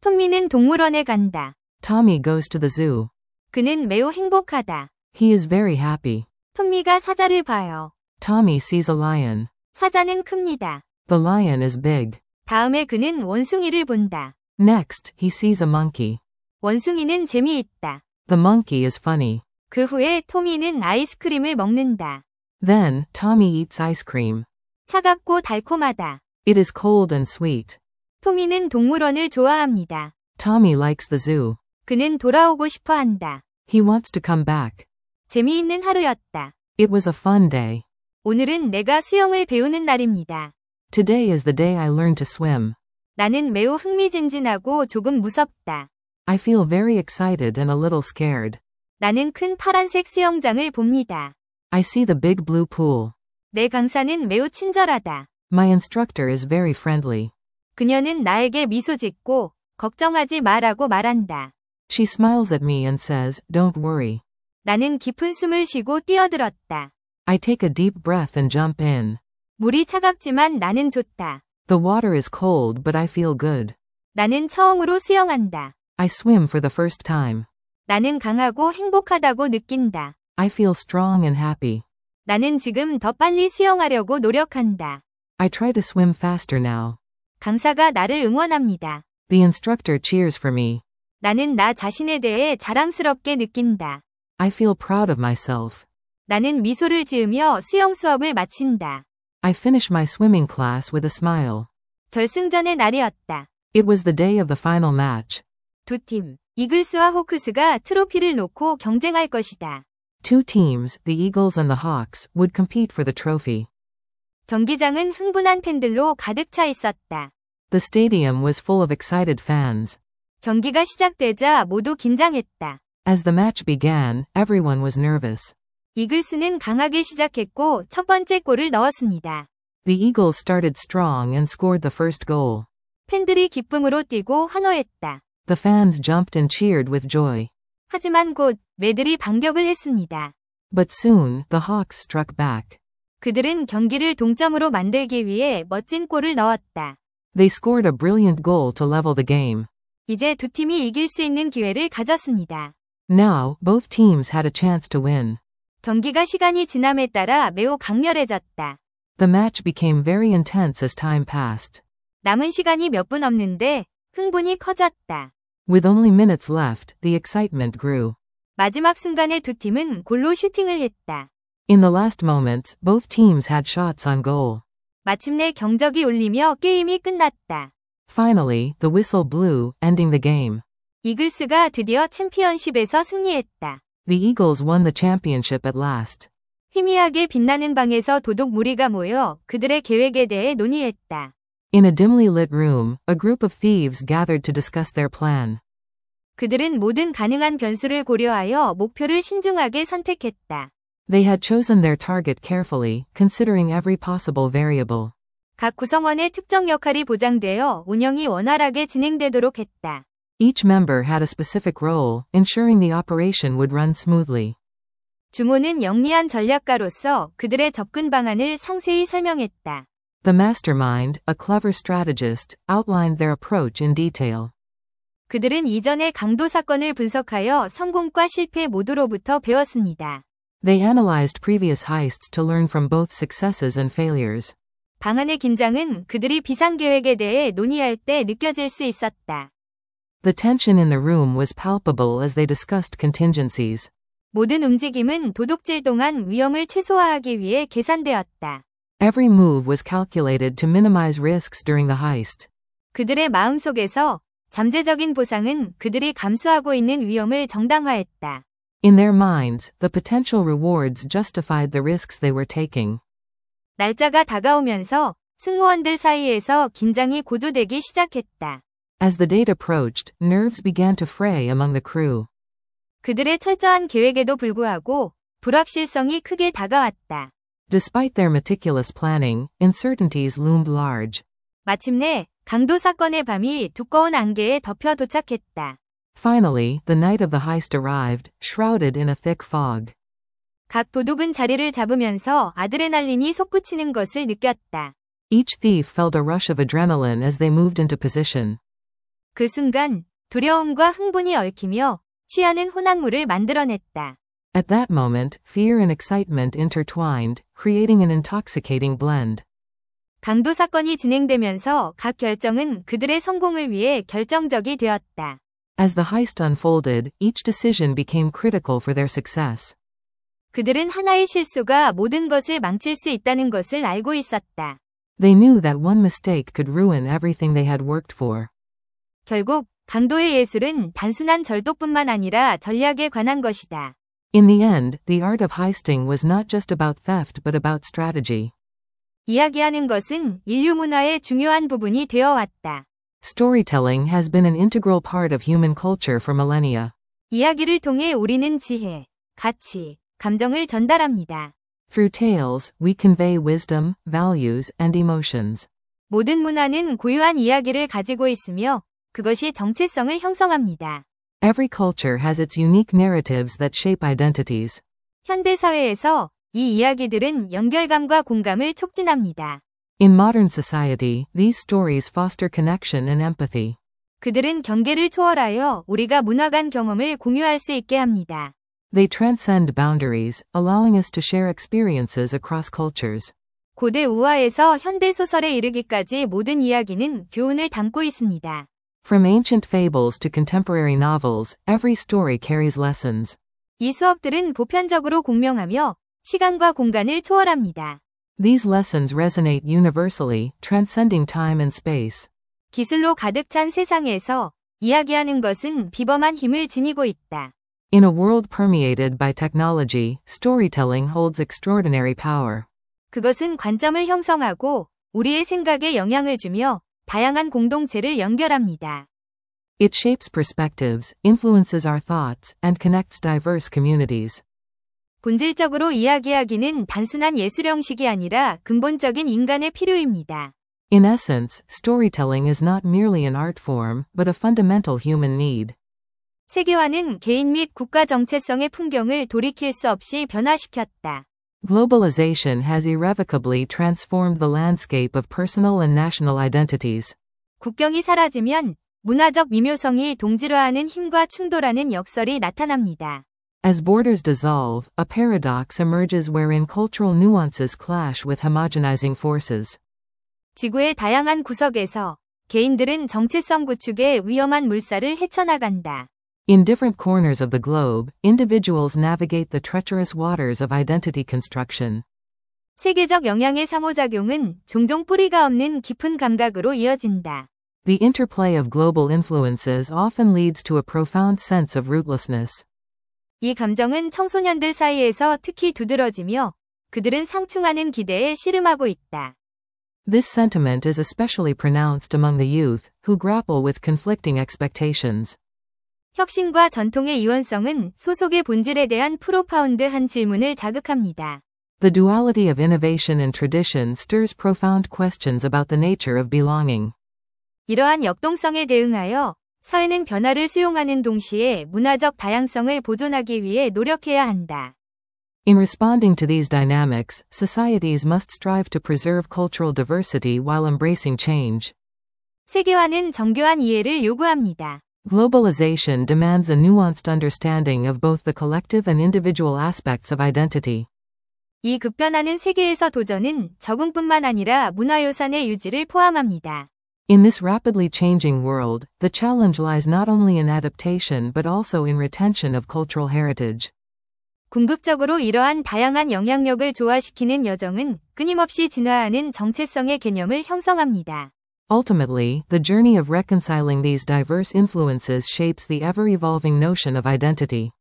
톰미는 동물원에 간다. Tommy goes to the zoo. 그는 매우 행복하다. He is very happy. 톰미가 사자를 봐요. Tommy sees a lion. 사자는 큽니다. The lion is big. 다음에 그는 원숭이를 본다. Next, he sees a monkey. 원숭이는 재미있다. The monkey is funny. 그 후에 토미는 아이스크림을 먹는다. Then, Tommy eats ice cream. 차갑고 달콤하다. It is cold and sweet. 토미는 동물원을 좋아합니다. Tommy likes the zoo. 그는 돌아오고 싶어 한다. He wants to come back. 재미있는 하루였다. It was a fun day. 오늘은 내가 수영을 배우는 날입니다. Today is the day I learned to swim. 나는 매우 흥미진진하고 조금 무섭다. I feel very excited and a little scared. 나는 큰 파란색 수영장을 봅니다. I see the big blue pool. 내 강사는 매우 친절하다. My instructor is very friendly. 그녀는 나에게 미소 짓고 걱정하지 마라고 말한다. She smiles at me and says, "Don't worry." 나는 깊은 숨을 쉬고 뛰어들었다. I take a deep breath and jump in. 물이 차갑지만 나는 좋다. The water is cold, but I feel good. 나는 처음으로 수영한다. I swim for the first time. 나는 강하고 행복하다고 느낀다. I feel strong and happy. 나는 지금 더 빨리 수영하려고 노력한다. I try to swim faster now. 강사가 나를 응원합니다. The instructor cheers for me. 나는 나 자신에 대해 자랑스럽게 느낀다. I feel proud of myself. 나는 미소를 지으며 수영 수업을 마친다. I finish my swimming class with a smile. 결승전의 날이었다. It was the day of the final match. 두 팀, 이글스와 호크스가 트로피를 놓고 경쟁할 것이다. Two teams, the Eagles and the Hawks, would compete for the trophy. 경기장은 흥분한 팬들로 가득 차 있었다. The stadium was full of excited fans. 경기가 시작되자 모두 긴장했다. As the match began, everyone was nervous. 이글스는 강하게 시작했고 첫 번째 골을 넣었습니다. The Eagles started strong and scored the first goal. 팬들이 기쁨으로 뛰고 환호했다. The fans jumped and cheered with joy. 하지만 곧 매들이 반격을 했습니다. But soon, the Hawks struck back. 그들은 경기를 동점으로 만들기 위해 멋진 골을 넣었다. They scored a brilliant goal to level the game. 이제 두 팀이 이길 수 있는 기회를 가졌습니다. Now, both teams had a chance to win. 경기가 시간이 지남에 따라 매우 강렬해졌다. The match became very intense as time passed. 남은 시간이 몇 분 없는데 흥분이 커졌다. With only minutes left, the excitement grew. 마지막 순간에 두 팀은 골로 슈팅을 했다. In the last moments, both teams had shots on goal. 마침내 경적이 울리며 게임이 끝났다. Finally, the whistle blew, ending the game. 이글스가 드디어 챔피언십에서 승리했다. The Eagles won the championship at last. 희미하게 빛나는 방에서 도둑 무리가 모여 그들의 계획에 대해 논의했다. In a dimly lit room, a group of thieves gathered to discuss their plan. 그들은 모든 가능한 변수를 고려하여 목표를 신중하게 선택했다. They had chosen their target carefully, considering every possible variable. 각 구성원의 특정 역할이 보장되어 운영이 원활하게 진행되도록 했다. Each member had a specific role, ensuring the operation would run smoothly. 주모는 영리한 전략가로서 그들의 접근 방안을 상세히 설명했다. The mastermind, a clever strategist, outlined their approach in detail. 그들은 이전의 강도 사건을 분석하여 성공과 실패 모두로부터 배웠습니다. They analyzed previous heists to learn from both successes and failures. 방안의 긴장은 그들이 비상계획에 대해 논의할 때 느껴질 수 있었다. The tension in the room was palpable as they discussed contingencies. 모든 움직임은 도둑질 동안 위험을 최소화하기 위해 계산되었다. Every move was calculated to minimize risks during the heist. 그들의 마음속에서 잠재적인 보상은 그들이 감수하고 있는 위험을 정당화했다. In their minds, the potential rewards justified the risks they were taking. 날짜가 다가오면서 승무원들 사이에서 긴장이 고조되기 시작했다. As the date approached, nerves began to fray among the crew. 그들의 철저한 계획에도 불구하고 불확실성이 크게 다가왔다. Despite their meticulous planning, uncertainties loomed large. 마침내 강도 사건의 밤이 두꺼운 안개에 덮여 도착했다. Finally, the night of the heist arrived, shrouded in a thick fog. 각 도둑은 자리를 잡으면서 아드레날린이 솟구치는 것을 느꼈다. Each thief felt a rush of adrenaline as they moved into position. 그 순간 두려움과 흥분이 얽히며 취하는 혼합물을 만들어냈다. At that moment, fear and excitement intertwined, creating an intoxicating blend. 강도 사건이 진행되면서 각 결정은 그들의 성공을 위해 결정적이 되었다. As the heist unfolded, each decision became critical for their success. 그들은 하나의 실수가 모든 것을 망칠 수 있다는 것을 알고 있었다. They knew that one mistake could ruin everything they had worked for. 결국 강도의 예술은 단순한 절도뿐만 아니라 전략에 관한 것이다. In the end, the art of heisting was not just about theft but about strategy. 이야기하는 것은 인류 문화의 중요한 부분이 되어 왔다. Storytelling has been an integral part of human culture for millennia. 이야기를 통해 우리는 지혜, 가치, 감정을 전달합니다. Through tales, we convey wisdom, values, and emotions. 모든 문화는 고유한 이야기를 가지고 있으며 그것이 정체성을 형성합니다. Every culture has its unique narratives that shape identities. 현대 사회에서 이 이야기들은 연결감과 공감을 촉진합니다. In modern society, these stories foster connection and empathy. 그들은 경계를 초월하여 우리가 문화 간 경험을 공유할 수 있게 합니다. They transcend boundaries, allowing us to share experiences across cultures. 고대 우화에서 현대 소설에 이르기까지 모든 이야기는 교훈을 담고 있습니다. From ancient fables to contemporary novels, every story carries lessons. 이 수업들은 보편적으로 공명하며 시간과 공간을 초월합니다. These lessons resonate universally, transcending time and space. 기술로 가득 찬 세상에서 이야기하는 것은 비범한 힘을 지니고 있다. In a world permeated by technology, storytelling holds extraordinary power. 그것은 관점을 형성하고 우리의 생각에 영향을 주며 다양한 공동체를 연결합니다. It shapes perspectives, influences our thoughts, and connects diverse communities. 본질적으로 이야기하기는 단순한 예술 형식이 아니라 근본적인 인간의 필요입니다. In essence, storytelling is not merely an art form, but a fundamental human need. 세계화는 개인 및 국가 정체성의 풍경을 돌이킬 수 없이 변화시켰다. Globalization has irrevocably transformed the landscape of personal and national identities. 국경이 사라지면 문화적 미묘성이 동질화하는 힘과 충돌하는 역설이 나타납니다. As borders dissolve, a paradox emerges wherein cultural nuances clash with homogenizing forces. 지구의 다양한 구석에서 개인들은 정체성 구축에 위험한 물살을 헤쳐나간다. In different corners of the globe, individuals navigate the treacherous waters of identity construction. 세계적 영향의 상호작용은 종종 뿌리가 없는 깊은 감각으로 이어진다. The interplay of global influences often leads to a profound sense of rootlessness. 이 감정은 청소년들 사이에서 특히 두드러지며 그들은 상충하는 기대에 씨름하고 있다. This sentiment is especially pronounced among the youth, who grapple with conflicting expectations. 혁신과 전통의 이원성은 소속의 본질에 대한 프로파운드한 질문을 자극합니다. The duality of innovation and tradition stirs profound questions about the nature of belonging. 이러한 역동성에 대응하여 사회는 변화를 수용하는 동시에 문화적 다양성을 보존하기 위해 노력해야 한다. In responding to these dynamics, societies must strive to preserve cultural diversity while embracing change. 세계화는 정교한 이해를 요구합니다. Globalization demands a nuanced understanding of both the collective and individual aspects of identity. 이 급변하는 세계에서 도전은 적응뿐만 아니라 문화유산의 유지를 포함합니다. In this rapidly changing world, the challenge lies not only in adaptation but also in retention of cultural heritage. 궁극적으로 이러한 다양한 영향력을 조화시키는 여정은 끊임없이 진화하는 정체성의 개념을 형성합니다. Ultimately, the journey of reconciling these diverse influences shapes the ever-evolving notion of identity.